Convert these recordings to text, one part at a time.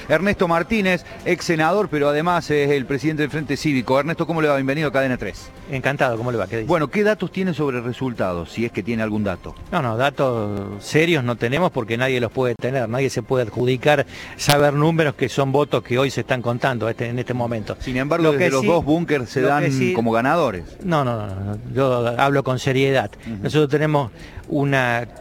Ernesto Martínez, ex senador, pero además es el presidente del Frente Cívico. Ernesto, ¿cómo le va? Bienvenido a Cadena 3. Encantado, ¿cómo le va? ¿Qué dice? Bueno, ¿qué datos tiene sobre resultados, si es que tiene algún dato? No, datos serios no tenemos porque nadie los puede tener, nadie se puede adjudicar saber números que son votos que hoy se están contando en este momento. Sin embargo, desde los dos búnkers se dan como ganadores. No, yo hablo con seriedad. Nosotros tenemos un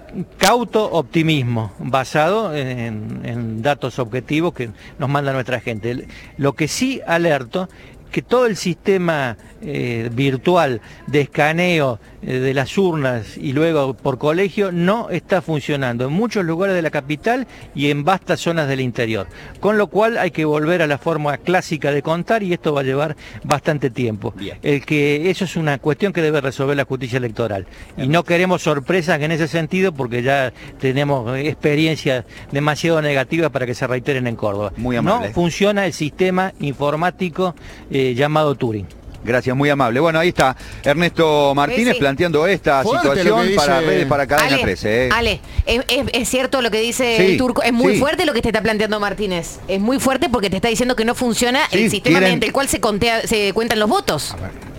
cauto optimismo basado en datos objetivos que nos manda nuestra gente. Lo que sí alerto, que todo el sistema virtual de escaneo de las urnas y luego por colegio no está funcionando en muchos lugares de la capital y en vastas zonas del interior, con lo cual hay que volver a la forma clásica de contar y esto va a llevar bastante tiempo. Eso es una cuestión que debe resolver la justicia electoral y no queremos sorpresas en ese sentido porque ya tenemos experiencias demasiado negativas para que se reiteren en Córdoba. Muy amable. No funciona el sistema informático llamado Turing. Gracias, muy amable. Bueno, ahí está Ernesto Martínez planteando esta situación para redes, para Cadena 13. Ale, es cierto lo que dice el Turco, es muy fuerte lo que te está planteando Martínez. Es muy fuerte porque te está diciendo que no funciona el sistema mediante el cual se cuentan los votos.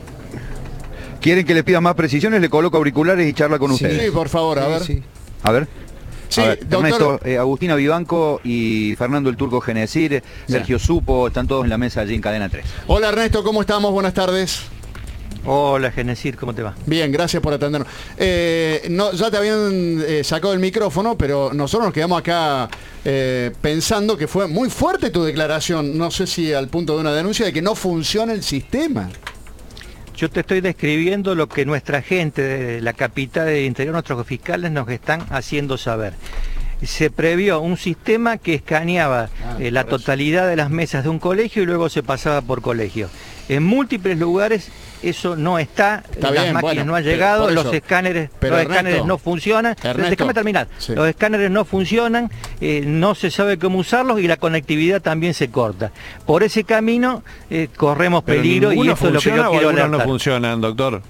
¿Quieren que le pida más precisiones? Le coloco auriculares y charla con ustedes. Sí, por favor, a ver. A ver. Sí, Ernesto, Agustina Vivanco y Fernando el Turco Genesir, Sergio Supo, están todos en la mesa allí en Cadena 3. Hola Ernesto, ¿cómo estamos? Buenas tardes. Hola Genesir, ¿cómo te va? Bien, gracias por atendernos. Ya te habían sacado el micrófono, pero nosotros nos quedamos acá pensando que fue muy fuerte tu declaración, no sé si al punto de una denuncia de que no funciona el sistema. Yo te estoy describiendo lo que nuestra gente de la capital del interior, nuestros fiscales nos están haciendo saber. Se previó un sistema que escaneaba la totalidad de las mesas de un colegio y luego se pasaba por colegio. En múltiples lugares eso no está las máquinas no han llegado, los escáneres no funcionan. Déjame terminar. Los escáneres no funcionan, no se sabe cómo usarlos y la conectividad también se corta. Por ese camino corremos peligro y esto es lo que yo quiero alertar. No funcionan, doctor.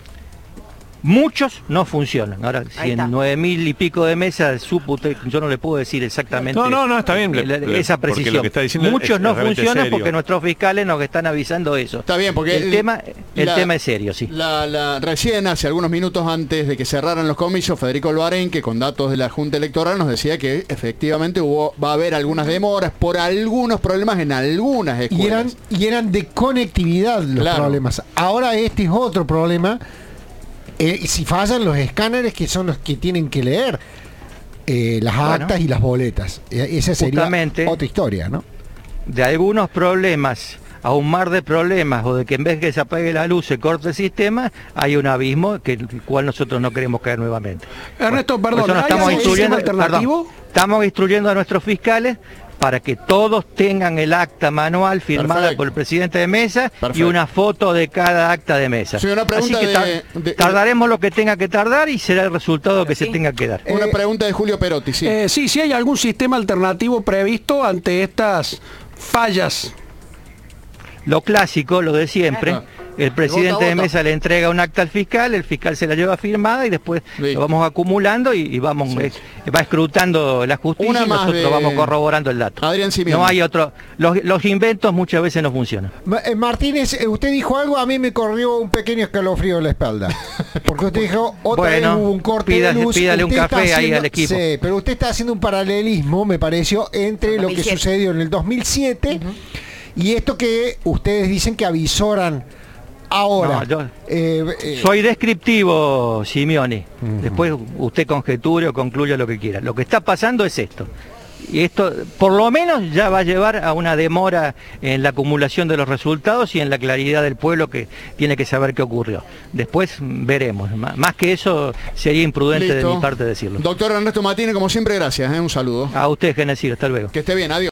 Muchos no funcionan. Ahora, si en 9.000 y pico de mesas, yo no le puedo decir exactamente. No, está bien. Esa precisión. Lo que está diciendo muchos no funcionan serio. porque nuestros fiscales nos están avisando eso. Está bien, porque el tema es serio, sí. Recién, hace algunos minutos antes de que cerraran los comicios, Federico Loaren, que con datos de la Junta Electoral nos decía que efectivamente va a haber algunas demoras por algunos problemas en algunas escuelas. Y eran de conectividad los problemas. Ahora este es otro problema. Si fallan los escáneres, que son los que tienen que leer las actas y las boletas. Esa sería otra historia, ¿no? De algunos problemas a un mar de problemas, o de que en vez que se apague la luz se corte el sistema, hay un abismo que el cual nosotros no queremos caer nuevamente. Ernesto, perdón, ¿hay algún sistema alternativo? Estamos instruyendo a nuestros fiscales para que todos tengan el acta manual firmada por el presidente de mesa y una foto de cada acta de mesa. Sí, así que tardaremos lo que tenga que tardar y será el resultado que se tenga que dar. Una pregunta de Julio Perotti, si hay algún sistema alternativo previsto ante estas fallas. Lo clásico, lo de siempre. El presidente de mesa le entrega un acta al fiscal, el fiscal se la lleva firmada y después lo vamos acumulando y vamos va escrutando la justicia y nosotros vamos corroborando el dato. Adrián Simeone. No hay otro. Los inventos muchas veces no funcionan. Martínez, usted dijo algo, a mí me corrió un pequeño escalofrío en la espalda. Porque usted dijo, otra vez hubo un corte de luz. Pídale un café ahí al equipo. Sí, pero usted está haciendo un paralelismo, me pareció, entre lo que sucedió en el 2007 y esto que ustedes dicen que avisoran ahora. Soy descriptivo, Simeone. Después usted conjeture o concluya lo que quiera. Lo que está pasando es esto. Y esto por lo menos ya va a llevar a una demora en la acumulación de los resultados y en la claridad del pueblo que tiene que saber qué ocurrió. Después veremos. Más que eso sería imprudente de mi parte decirlo. Doctor Ernesto Martínez, como siempre, gracias. Un saludo. A usted, Genesir. Hasta luego. Que esté bien. Adiós.